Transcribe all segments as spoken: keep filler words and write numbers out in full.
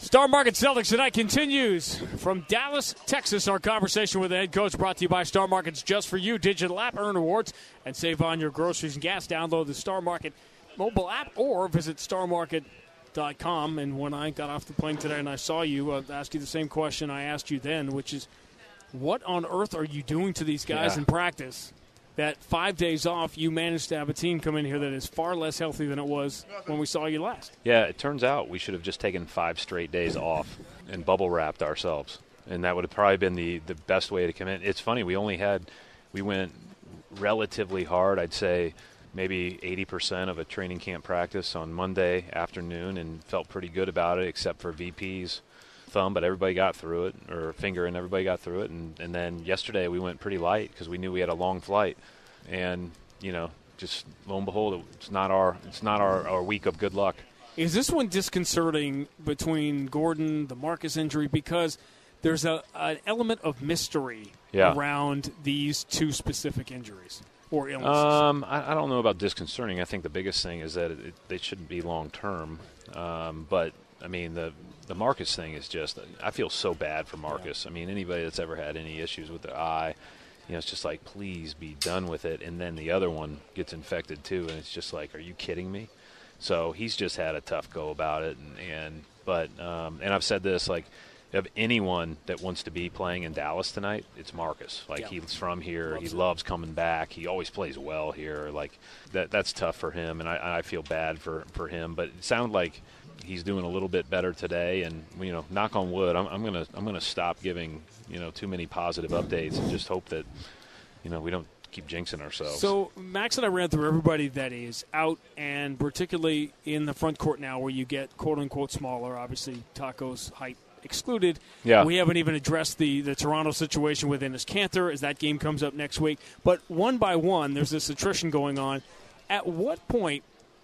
Star Market Celtics tonight continues from Dallas, Texas. Our conversation with the head coach brought to you by Star Market's Just For You digital app. Earn rewards and save on your groceries and gas. Download the Star Market mobile app or visit star market dot com. And when I got off the plane today and I saw you, I'll ask you the same question I asked you then, which is, what on earth are you doing to these guys yeah. in practice that five days off you managed to have a team come in here that is far less healthy than it was when we saw you last? Yeah, it turns out we should have just taken five straight days off and bubble wrapped ourselves. And that would have probably been the, the best way to come in. It's funny, we only had, we went relatively hard, I'd say maybe eighty percent of a training camp practice on Monday afternoon and felt pretty good about it except for V P's thumb, but everybody got through it, or finger, and everybody got through it. And, and then yesterday we went pretty light because we knew we had a long flight. And, you know, just lo and behold, it's not our, it's not our, our week of good luck. Is this one disconcerting between Gordon, the Marcus injury, because there's a an element of mystery yeah. around these two specific injuries or illnesses? Um, I, I don't know about disconcerting. I think the biggest thing is that it, it, they shouldn't be long-term. Um, but, I mean, the the Marcus thing is just – I feel so bad for Marcus. Yeah. I mean, anybody that's ever had any issues with their eye, you know, it's just like, please be done with it. And then the other one gets infected too, and it's just like, are you kidding me? So he's just had a tough go about it. And, and but um, and I've said this, like, of anyone that wants to be playing in Dallas tonight, it's Marcus. Like, yeah. he's from here. Loves he it. loves coming back. He always plays well here. Like, that that's tough for him, and I, I feel bad for, for him. But it sounded like he's doing a little bit better today. And, you know, knock on wood, I'm, I'm gonna I'm gonna stop giving, you know, too many positive updates and just hope that, you know, we don't keep jinxing ourselves. So Max and I ran through everybody that is out, and particularly in the front court now where you get quote-unquote smaller. Obviously, Taco's height excluded. Yeah. We haven't even addressed the, the Toronto situation with Enes Kanter as that game comes up next week. But one by one, there's this attrition going on. At what point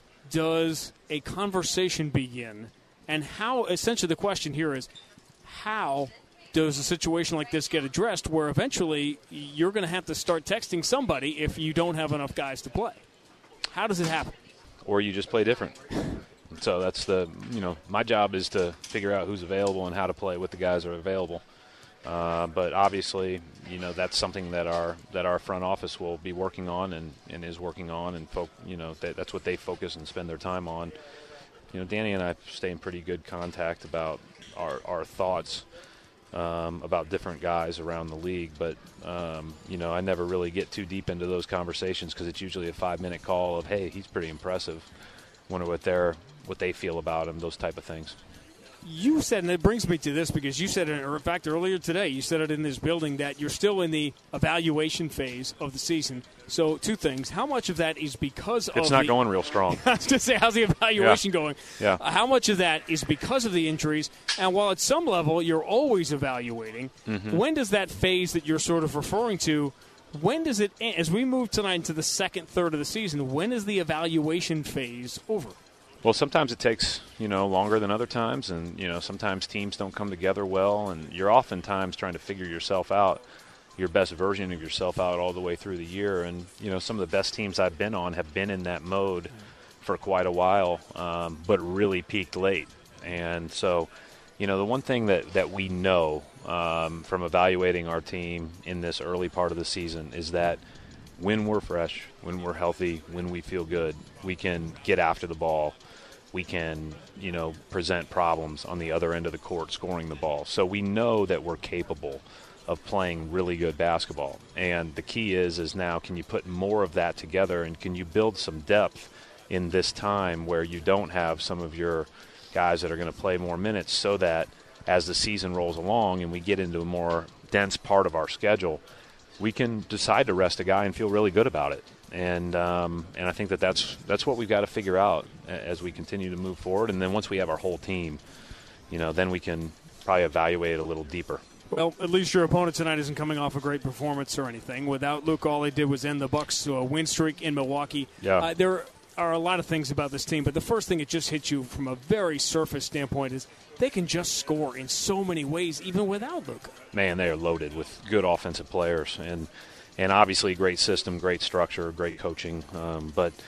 does a conversation begin? And how, essentially the question here is, how does a situation like this get addressed where eventually you're going to have to start texting somebody if you don't have enough guys to play? How does it happen? Or you just play different. So that's the, you know, my job is to figure out who's available and how to play with the guys that are available. Uh, but obviously, you know, that's something that our that our front office will be working on and, and is working on, and fo- you know, that, that's what they focus and spend their time on. You know, Danny and I stay in pretty good contact about our our thoughts um, about different guys around the league. But um, you know, I never really get too deep into those conversations because it's usually a five minute call of, hey, he's pretty impressive. Wonder what they're what they feel about him, those type of things. You said, and it brings me to this because you said it, or in fact earlier today, you said it in this building that you're still in the evaluation phase of the season. So two things. How much of that is because it's of It's not the, going real strong. I was going to say, how's the evaluation yeah. going? Yeah. Uh, how much of that is because of the injuries? And while at some level you're always evaluating, mm-hmm. when does that phase that you're sort of referring to, when does it end? As we move tonight into the second third of the season, when is the evaluation phase over? Well, sometimes it takes, you know, longer than other times, and, you know, sometimes teams don't come together well, and you're oftentimes trying to figure yourself out, your best version of yourself out all the way through the year. And, you know, some of the best teams I've been on have been in that mode for quite a while, um, but really peaked late. And so, you know, the one thing that, that we know um, from evaluating our team in this early part of the season is that when we're fresh, when we're healthy, when we feel good, we can get after the ball. We can, you know, present problems on the other end of the court scoring the ball. So we know that we're capable of playing really good basketball. And the key is, is now can you put more of that together, and can you build some depth in this time where you don't have some of your guys that are going to play more minutes, so that as the season rolls along and we get into a more dense part of our schedule, we can decide to rest a guy and feel really good about it. And um, and I think that that's, that's what we've got to figure out as we continue to move forward. And then once we have our whole team, you know, then we can probably evaluate it a little deeper. Well, at least your opponent tonight isn't coming off a great performance or anything. Without Luke, all they did was end the Bucks to a win streak in Milwaukee. Yeah. Uh, there are a lot of things about this team, but the first thing that just hits you from a very surface standpoint is they can just score in so many ways, even without Luka. Man, they are loaded with good offensive players, and and obviously great system, great structure, great coaching. Um, but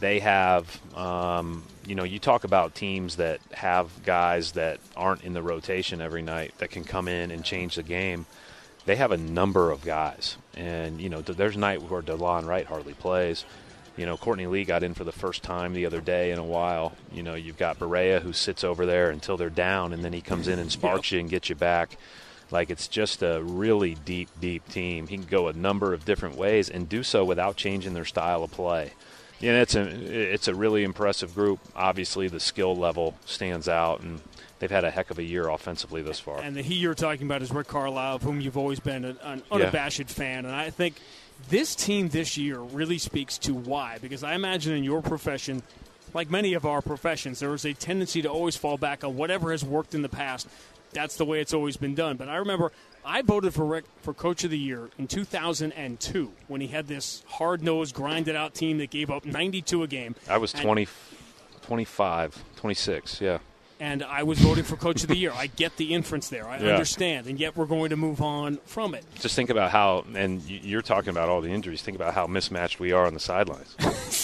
they have, um, you know, you talk about teams that have guys that aren't in the rotation every night that can come in and change the game. They have a number of guys. And, you know, there's a night where DeLon Wright hardly plays. You know, Courtney Lee got in for the first time the other day in a while. You know, you've got Barea who sits over there until they're down, and then he comes in and sparks you and gets you back. Like, it's just a really deep, deep team. He can go a number of different ways and do so without changing their style of play. Yeah, it's a it's a really impressive group. Obviously, the skill level stands out, and they've had a heck of a year offensively thus far. And the he you're talking about is Rick Carlisle, of whom you've always been an, an unabashed yeah. fan. And I think this team this year really speaks to why. Because I imagine in your profession, like many of our professions, there is a tendency to always fall back on whatever has worked in the past. That's the way it's always been done. But I remember I voted for Rick for Coach of the Year in two thousand two when he had this hard-nosed, grinded-out team that gave up ninety-two a game. I was twenty, twenty-five, twenty-six, yeah. And I was voting for Coach of the Year. I get the inference there. I yeah. understand. And yet we're going to move on from it. Just think about how, and you're talking about all the injuries, think about how mismatched we are on the sidelines.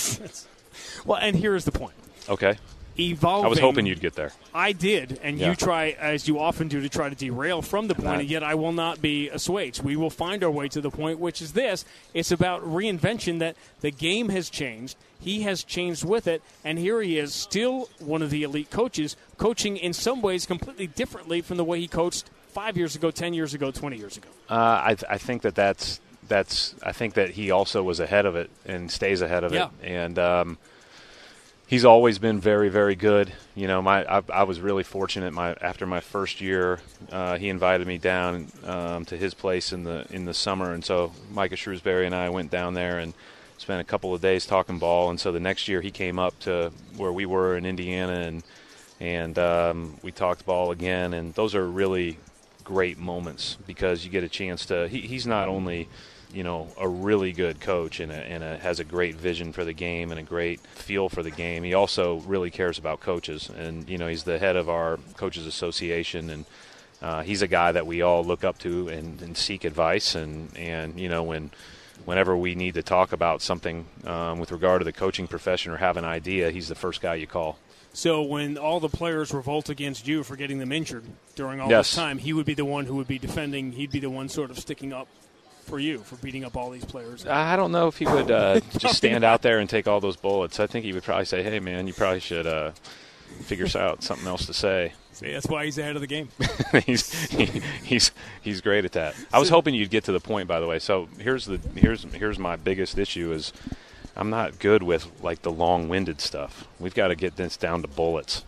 Well, and here's the point. Okay. Evolving. I was hoping you'd get there. I did, and yeah. you try, as you often do, to try to derail from the point, and yet I will not be assuaged. We will find our way to the point, which is this. It's about reinvention, that the game has changed. He has changed with it, and here he is, still one of the elite coaches, coaching in some ways completely differently from the way he coached five years ago, ten years ago, twenty years ago. Uh, I, I think that that's, that's – I think that he also was ahead of it and stays ahead of yeah. it. And um, – he's always been very, very good. You know, my I, I was really fortunate. My after my first year, uh, he invited me down um, to his place in the in the summer, and so Micah Shrewsbury and I went down there and spent a couple of days talking ball. And so the next year he came up to where we were in Indiana, and and um, we talked ball again. And those are really great moments because you get a chance to. He, he's not only you know, a really good coach and, a, and a, has a great vision for the game and a great feel for the game. He also really cares about coaches, and, you know, he's the head of our Coaches Association, and uh, he's a guy that we all look up to and, and seek advice. And, and, you know, when whenever we need to talk about something um, with regard to the coaching profession or have an idea, he's the first guy you call. So when all the players revolt against you for getting them injured during all yes. this time, he would be the one who would be defending. He'd be the one sort of sticking up for you for beating up all these players. I don't know if he would uh, just stand out there and take all those bullets. I think he would probably say, hey, man, you probably should uh, figure out something else to say. See, that's why he's ahead of the game. he's he, he's he's great at that. I was hoping you'd get to the point, by the way. So here's the here's here's my biggest issue is I'm not good with, like, the long-winded stuff. We've got to get this down to bullets.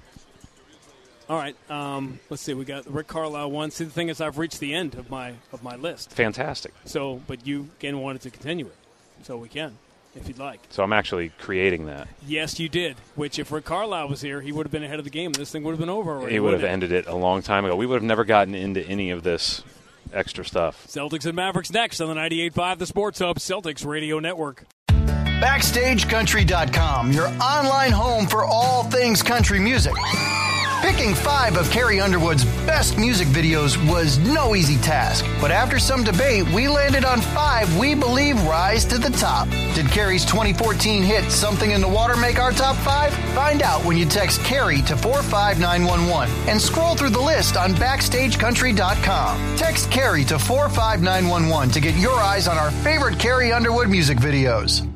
All right, um, let's see. We got Rick Carlisle one. See, the thing is, I've reached the end of my of my list. Fantastic. So, but you again wanted to continue it, so we can, if you'd like. So I'm actually creating that. Yes, you did. Which, if Rick Carlisle was here, he would have been ahead of the game, and this thing would have been over already. He would have it? ended it a long time ago. We would have never gotten into any of this extra stuff. Celtics and Mavericks next on the ninety-eight point five The Sports Hub, Celtics Radio Network. Backstage Country dot com, your online home for all things country music. Picking five of Carrie Underwood's best music videos was no easy task, but after some debate, we landed on five we believe rise to the top. Did Carrie's twenty fourteen hit Something in the Water make our top five? Find out when you text Carrie to four five nine one one and scroll through the list on Backstage Country dot com. Text Carrie to four five nine one one to get your eyes on our favorite Carrie Underwood music videos.